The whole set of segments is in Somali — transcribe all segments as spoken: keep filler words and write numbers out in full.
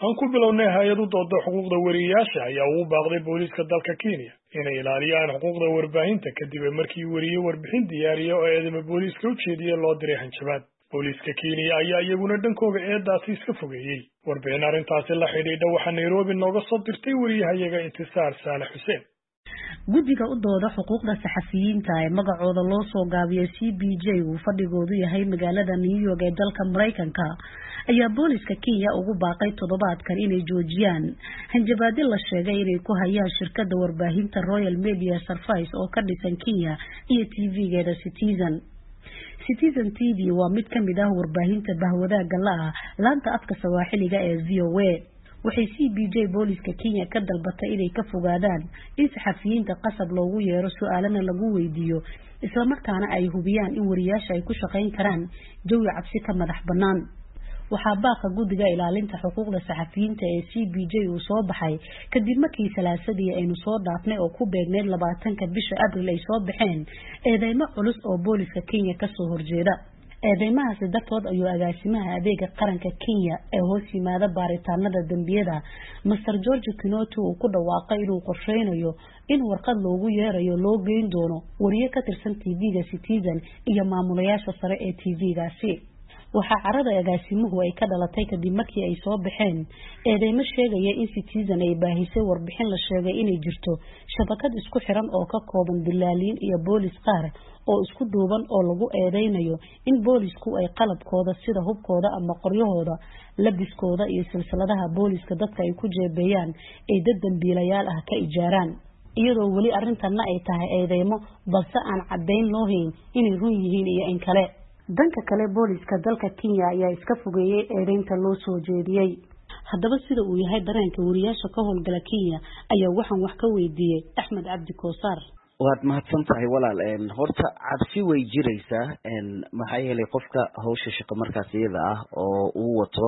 aan ku bilownay hay-adu dooda xuquuqda wariyeyaasha ayaa ugu baaqday booliiska dalka Kenya inay ilaaliyaan xuquuqda warbaahinta kadib markii wariye warbixin diyaariyo oo eedama booliiska u jeediyay loo diray hanjabaad. booliiska Kenya ayaa iyaguna dhankooda eedaasi iska fogeeyay. warbixin arrintaasi la xidhiidha waxaa Nairobi nooga soo dirtay wariyahayaga Intisaar Saalax Xuseen. guddiga u dooda xuquuqda saxafiyiinta ee magacooda loo soo gaabiyay C B J uu fadhigoodu yahay magaalada New York ee dalka Mareykanka ayaa booliiska Kenya ugu baaqay toddobaadkan inay joojiyaan hanjabaadyo la sheegay inay ku hayaan shirkadda warbaahinta Royal Media Services oo ka dhisan Kenya iyo T V-geeda Citizen. Citizen T V waa mid ka mid ah warbaahinta bahwadaaga la ah laanta afka Sawaaxiliga ee V O A. waxay C B J booliiska Kenya ka dalbatay inay ka fogaadaan in saxafiyiinta qasab loogu yeero su'aalana lagu weydiiyo isla markaana ay hubiyaan in wariyaasha ay ku shaqayn karaan jawi cabsi ka madax bannaan. waxaa baaqa guddiga ilaalinta xuquuqda saxafiyiinta ee C B J uu soo baxay kadib markii salaasadii aynu soo dhaafnay oo ku beegneed labaatanka bisha Abriil ay soo baxeen eedeymo culus oo booliiska Kenya ka soo horjeeda. eedeymahaasi dartood ayuu agaasimaha adeega qaranka Kenya ee hoos yimaada baaritaanada dambiyada Mister George Kinoti uu ku dhawaaqay inuu qorsheynayo in warqad loogu yeerayo loo geyn doono wariye ka tirsan T V-ga Citizen iyo maamulayaasha sare ee T V-gaasi. waxaa carada agaasimuhu ay ka dhalatay kadib markii ay soo baxeen eedeymo sheegaya in Citizen ay baahisay warbixin la sheegay inay jirto shabakad isku xiran oo ka kooban dilaaliin iyo boolis qaar oo isku duuban oo lagu eedeynayo in boolisku ay qalabkooda sida hubkooda ama qoryahooda labiskooda iyo silsiladaha booliska dadka ay ku jeebeeyaan ay dad dambiilayaal ah ka ijaaraan iyadoo weli arrintanna ay tahay eedeymo balse aan caddayn loo hayn inay run yihiin iyo in kale. danka kale booliiska dalka Kenya ayaa iska fogeeyay eedeynta loo soo jeediyay. haddaba sida uu yahay dareenka wariyaasha ka howlgala Kenya ayaa waxaan wax ka weydiiyay Axmed Cabdi Koosar. waad mahadsan tahay walaal een horta cabsi way jiraysaa een maxaa yeelay qofka hawsha shaqo markaas iyada ah oo uu wato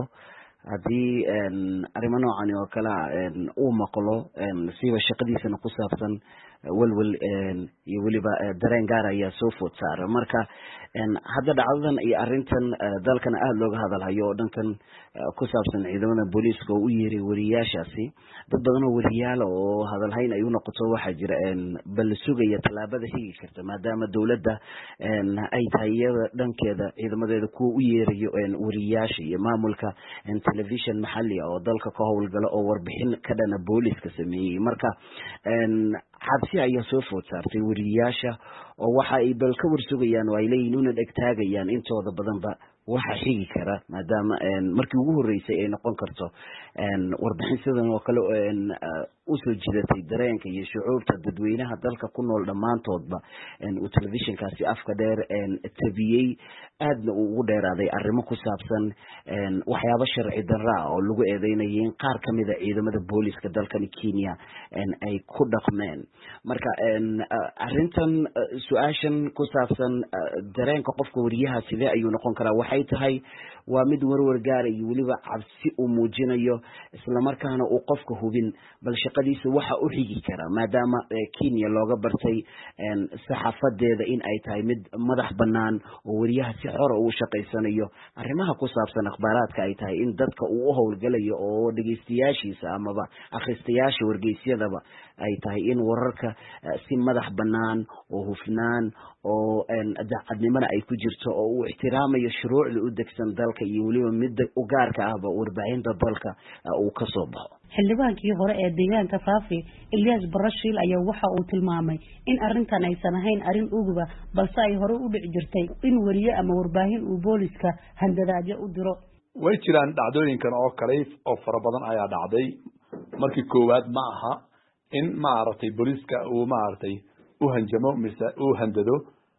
hadii een arrimo noocan oo kala een uu maqlo een siba shaqadiisana ku saabsan walwal een iyo waliba dareen gaar ayaa soo food saaray marka een hadda dhacdadan iyo arrintan dalkana aad looga hadalhayo oo dhankan ku saabsan ciidamada booliiska oo u yeeray wariyaashaasi dad badan oo wariyaal oo hadalhayn ay u noqoto waxa jira een bal sugaya talaabada higi karta maadaama dawladda een ay tahay dhankeeda ciidamadeeda ku u yeerayo een wariyaasha iyo maamulka een television maxalli oo dalka ka howlgala oo warbixin ka dhana booliiska sameeyay marka een xabsi ayaa soo food saartay wariyaasha oo waxa ay bal ka warsugayaan oo ay leeyihiin una dhegtaagayaan intooda badanba waxa xigi kara maadaama een markii ugu horeysay ay noqon karto een warbixin sidan oo kale een u soo jidatay dareenka iyo shucuurta dadweynaha dalka ku nool dhamaantoodba een uu televisionkaasi afka dheer een tabiyay aadna ugu dheeraaday arrimo ku saabsan een waxyaabo sharci darro ah oo lagu eedeynayay qaar kamid ah ciidamada booliiska dalkan Kenya een ay ku dhaqmeen marka een arrintan su'aashan ku saabsan dareenka qofka wariyaha sidee ayuu noqon karaa waxay tahay waa mid warwar gaar iyo waliba cabsi uu muujinayo isla markaana uu qofka hubin bal shaqadiisa waxa u xigi kara maadaama Kenya looga bartay een saxaafadeeda in ay tahay mid madax bannaan oo wariyaha si xor ah u shaqeysanayo arrimaha ku saabsan akhbaaraadka ay tahay in dadka uu u howlgalayo oo dhageystayaashiisa amaba akhristayaasha wargeysyadaba ay tahay in wararka si madax bannaan oo hufnaan oo een daacadnimada ay ku jirto oo uu ixtiraamayo shuruucda u degsan dalka iyo waliba mid u gaarka ahba warbaahinta dalka uu ka soo baxo. xildhibaankii hore ee deegaanka Faafi Ilyas Barashil ayaa waxa uu tilmaamay in arrintan aysan ahayn arrin uguba balse ay hore u dhici jirtay in wariye ama warbaahin uu booliiska handadaadyo u diro. way jiraan dhacdooyinkan oo kale oo fara badan ayaa dhacday markii koowaad ma aha in ma aragtay booliiska uu ma aragtay u hanjamo mise uu handado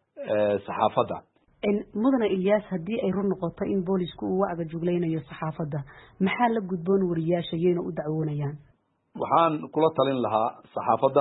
saxaafadda in mudane Ilyas hadii ay run noqoto in boolisku uu wacga jugleynayo saxaafadda maxaa la gudboon wariyaasha yeena u dacwoonayaan waxaan kula talin lahaa saxaafadda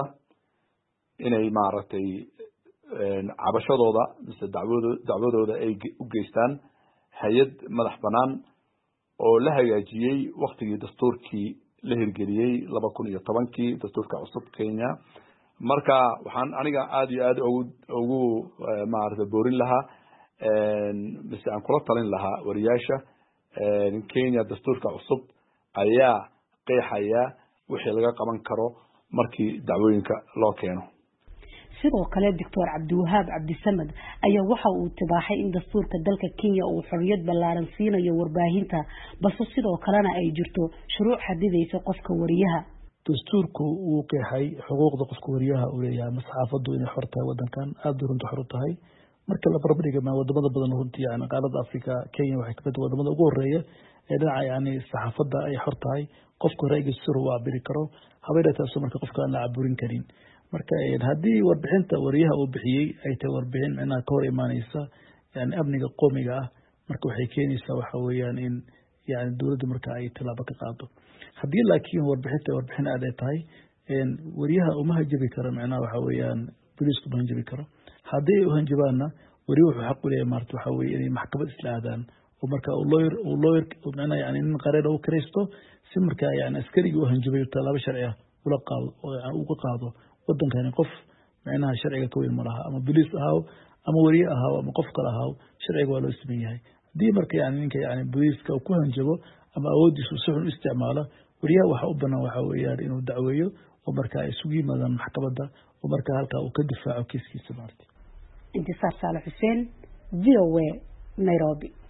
inay maaragtay een cabashadooda mise dacwadooda dacwadooda ay u geystaan hay'ad madax banaan oo la hagaajiyay waqtigii dastuurkii la hirgeliyay laba kun iyo tobankii dastuurka cusub Kenya marka waxaan aniga aad iyo aad ugu ugu maaragtay boorin lahaa een mise aan kula talin lahaa wariyaasha een Kenya dastuurka cusub ayaa qeexaya wixii laga qaban karo markii dacwooyinka loo keeno. sidoo kale doctor Cabdiwahaab Cabdisamad ayaa waxa uu tibaaxay in dastuurka dalka Kenya uu xorriyad ballaaran siinayo warbaahinta balse sidoo kalena ay jirto shuruuc xadidaysa qofka wariyaha. dastuurku uu qeexay xuquuqda qofka wariyaha uu leeyahay masxaafadu inay xor tahay wadankan aad u runta xor tahay marka la barbardhigo ma wadamada badan runtii yani qaaradda Afrika Kenya waxay kamid wadamada ugu horeeya ee dhinaca yani saxaafadda ay xor tahay qofka ra'yigiisa uu cabiri karo habeertaas marka qofka aan la caburin karin marka hadii warbixinta wariyaha uu bixiyay ay tahay warbixin macnaha ka hor imaanaysa yani amniga qoomiga ah marka waxay keenaysaa waxa weeyaan in yani dawladda marka ay tilaabo ka qaado hadii laakiin warbixinta warbixin aad ay tahay in wariyaha uma hajabi karo macnaha waxa weeyaan booliisku ma hajabi karo hadii uu hanjabaana wariyaha wuxuu xaq u leeyahay marka waxa weeyaan in maxkamad isla aadaan oo marka lawyer oo lawyer macnaha yani in qareer uu kireysto si marka yani askariga uu hanjabayo talaabo sharci ah ula qaado oo uu ka qaado wadankan qof macnaha sharciga ka weyn ma laha ama booliis ahaaw ama wariye ahaaw ama qof kale ahaaw sharciga waa loo siman yahay hadii marka yani ninka yani booliiska ku hanjabo ama awoodiisu si xun u isticmaalo wariyaha waxa u banaan waxa weeyaan inuu dacweeyo oo marka ay isugu yimaadaan maxkamadda oo marka halka uu ka difaaco kiiskiisa maartay. Intisaar Saalax Xuseen V O A Nairobi.